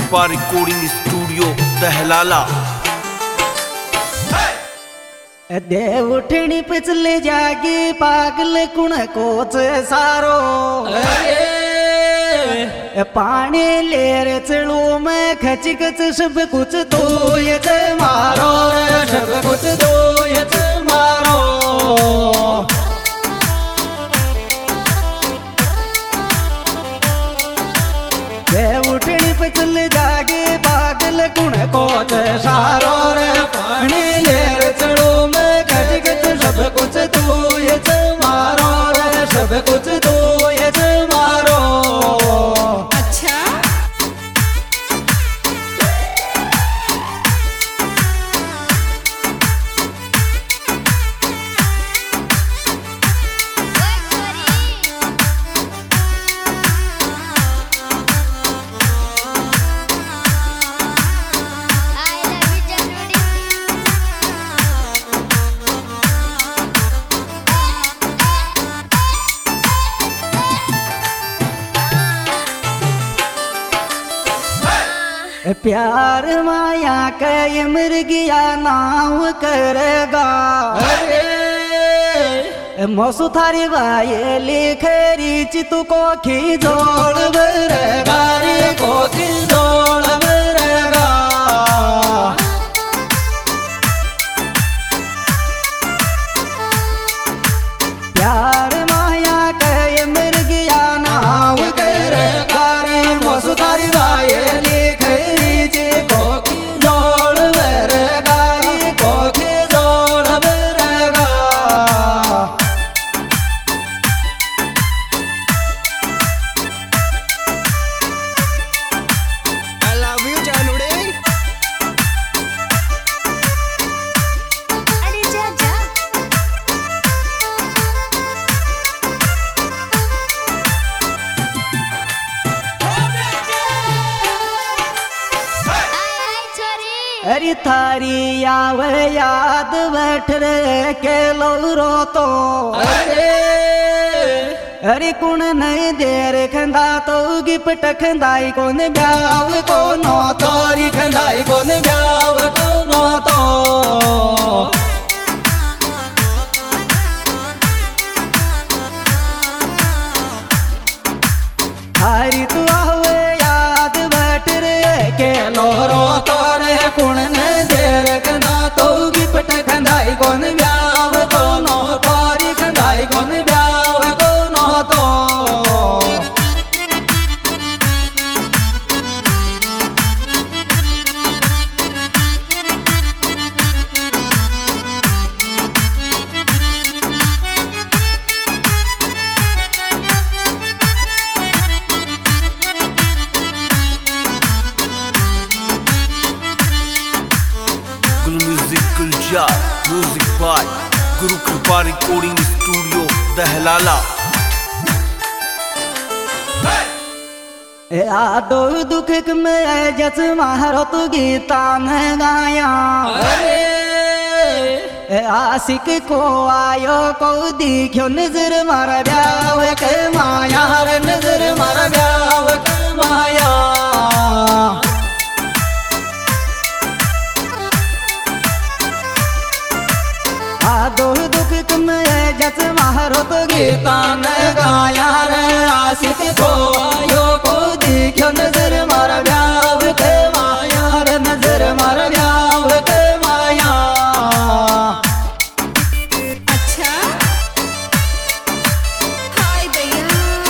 कृपा recording studio दहलाला। देव उठनी पिछले जागी पागल कुण कोच सारो पानी लेर चलो मैं खच खच सब कुछ तो ये मारो सब कुछ तो ये मारो। देव उठनी पिछले जागी पागल कुण कोच सारो रे पानी लेर चलो मैं खच खच सब कुछ तो ये मारो रे सब कुछ तो ये मारो। प्यार माया के मृगिया नाव करेगा मौसू थारी बाये लिखरी चितु को खिजोड़ बरेगा रे को खिजोड़ बरेगा। प्यार माया के मृगिया नाव करेगा रे मौसू थारी बाये अरे थारी आव याद बैठ रे के लो तो अरे कुण नहीं देर खंदा तो गिफ्ट खंदाई कोन ब्याव को नो तोरी खंदाई कोन ब्याव को नो तो। थारी तू आव याद बैठ रे के लो तो कुण ने देर खंदा तो गिफ्ट खंदाई कोन ब्याव को नो तोरी खंदाई कोन ब्याव को नो तो। म्यूजिक बाय गुरु कृपा रिकॉर्डिंग स्टूडियो दहलाला। यादो दुख में जस मारो तू गीता में गाया आशिक को आयो को दिखो नजर मारा ब्याव के माया रे नजर मारा ब्याव के माया। दो दुख में जस मारो तो गीता ने गाया रे आशिक को आयो को दिखो नजर मारा ब्याव के माया रे नजर मारा ब्याव के माया। अच्छा हाय भैया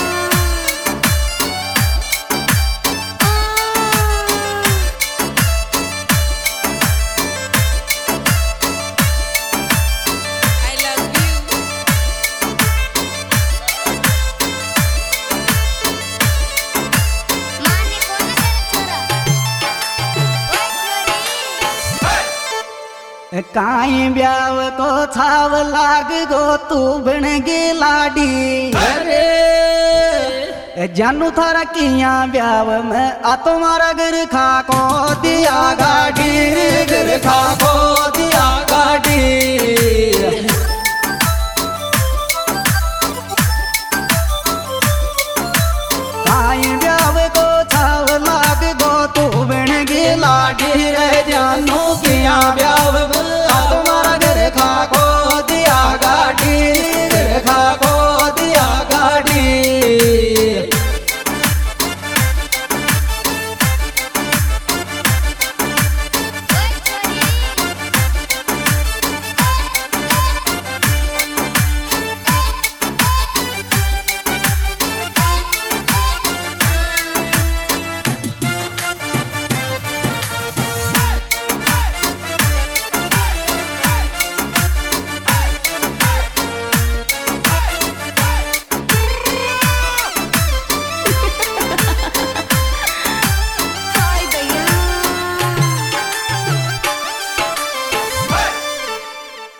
काई ब्याव को छाव लाग गो तू बन गे लाडी जानू थारा किया ब्याव में आ तुम्हारा घर खा को दिया गाड़ी घर खा को दिया गाड़ी। काई ब्याव को छाव लाग गो तू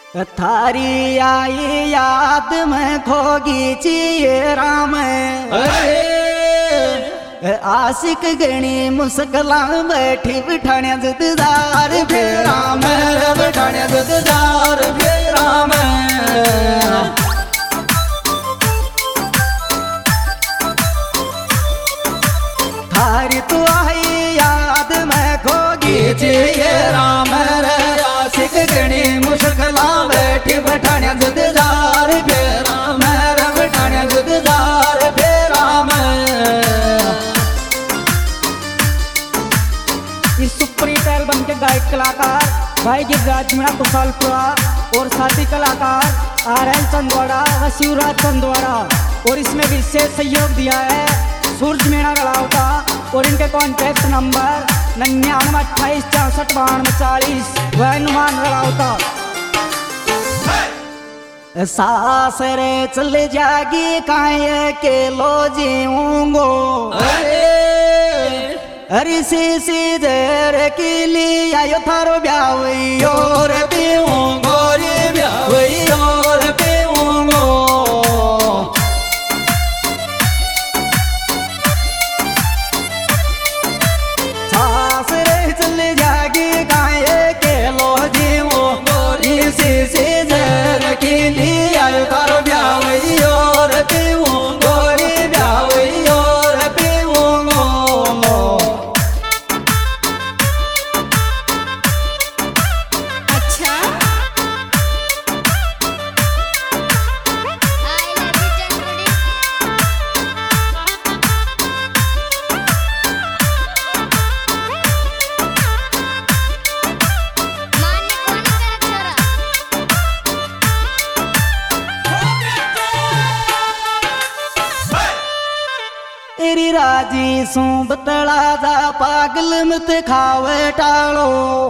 थारी आई याद में खोगी चिए राम। आशिक गणी मुस्कला बैठी बिठाण्या जददार फेरा में बिठाण्या जददार फेरा में। थारी तो आई याद में खोगी चिए राम। आशिक गणी मुस्कला बैठी बिठाण्या जददार फेरा में बिठाण्या जददार फेरा में। इस सुपरहिट एल्बम के गायक कलाकार भाई गिरिराज मीणा कुशालपुरा और साथी कलाकार RL चंदवाड़ा व शिवराज चंदवाड़ा। और इसमें विशेष सहयोग दिया है सूरज मीणा गलावता और इनके कॉन्टैक्ट नंबर 9928645240 व हनुमान गलावता। सासरे चल जागी काये के लो जीऊंगो। अरे सी देर के लिए आयो थारो ब्यावयो रे पीऊंगो रे ब्यावयो रे पीऊंगो। सासरे चल जागी काये के लो जीऊंगो रे सी देर के लिए आयो थारो ब्यावयो रे पीऊंगो रे ब्यावयो रे पीऊंगो। अच्छा आई लव यू चंदड़ी। माने कौन तेरा छोरा? तेरी राजी सू बतला जा पागल मत खावे टालो।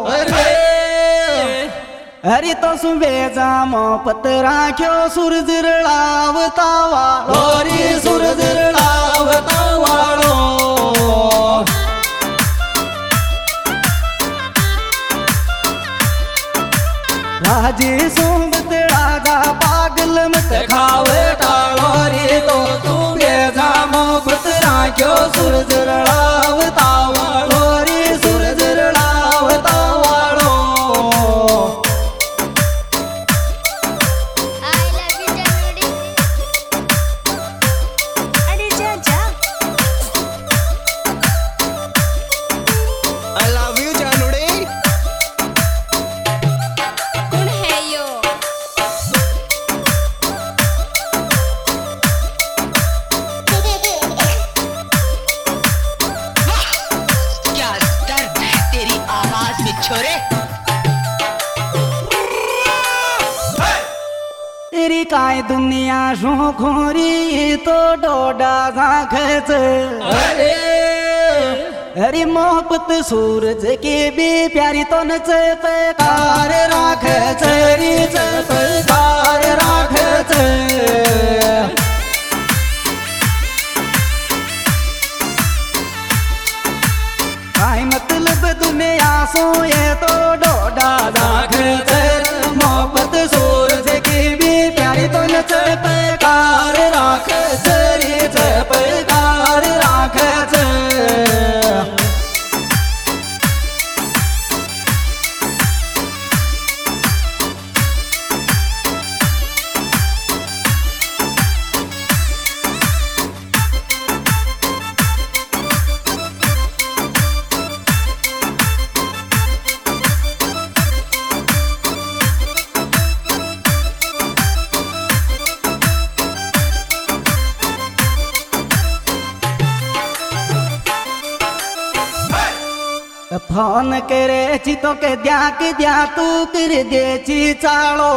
अरे तो सु बेजामो पतरा क्यों सूरज रड़ावता वालो रे सूरज रड़ावता वालो। राजी सू बतला जा पागल मत खावे टालो रे तो तू बेजामो पतरा क्यों सूरज रड़ावता वालो रे सूरज रड़ावता वालो। आई लव यू चंदड़ी। अरे जा जा। I love you जानूड़े। कौन है यो? क्या दर्द है तेरी आवाज में छोरे। तेरी काय दुनिया शो खोरी तो डोडा खाखच। अरे मोहब्बत सूरज की भी प्यारी तो नच पैकार राखच रे पैकार राखच। काय मतलब दुनिया सो ये तो डोडा राखच। मोहब्बत सूरज की भी प्यारी तो नच पैकार राखच रे पैकार राखच। फोन करे ची तो के द्या तू कर दे ची चालो।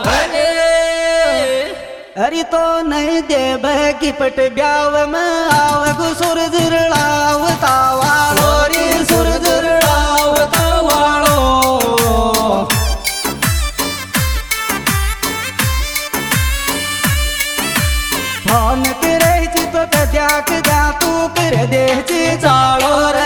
अरे तो नहीं दे की पट ब्याव में आव गो सूरज रड़ावता वालो रे सूरज रड़ावता वालो। फोन करे ची तो के द्या तू कर दे ची चालो रे